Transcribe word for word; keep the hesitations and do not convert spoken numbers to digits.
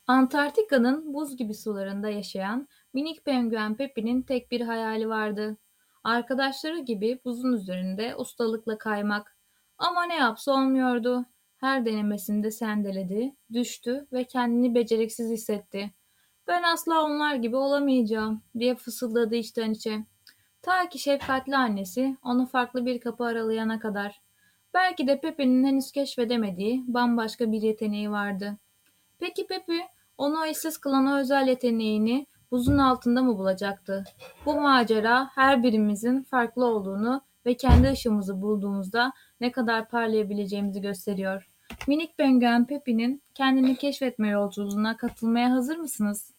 Antarktika'nın buz gibi sularında yaşayan minik penguen Pepi'nin tek bir hayali vardı. Arkadaşları gibi buzun üzerinde ustalıkla kaymak. Ama ne yapsa olmuyordu. Her denemesinde sendeledi, düştü ve kendini beceriksiz hissetti. Ben asla onlar gibi olamayacağım diye fısıldadı içten içe. Ta ki şefkatli annesi onu farklı bir kapı aralayana kadar. Belki de Pepe'nin henüz keşfedemediği bambaşka bir yeteneği vardı. Peki Pepe, onu eşsiz kılan o özel yeteneğini buzun altında mı bulacaktı? Bu macera her birimizin farklı olduğunu ve kendi ışığımızı bulduğumuzda ne kadar parlayabileceğimizi gösteriyor. Minik penguen Pepe'nin kendini keşfetme yolculuğuna katılmaya hazır mısınız?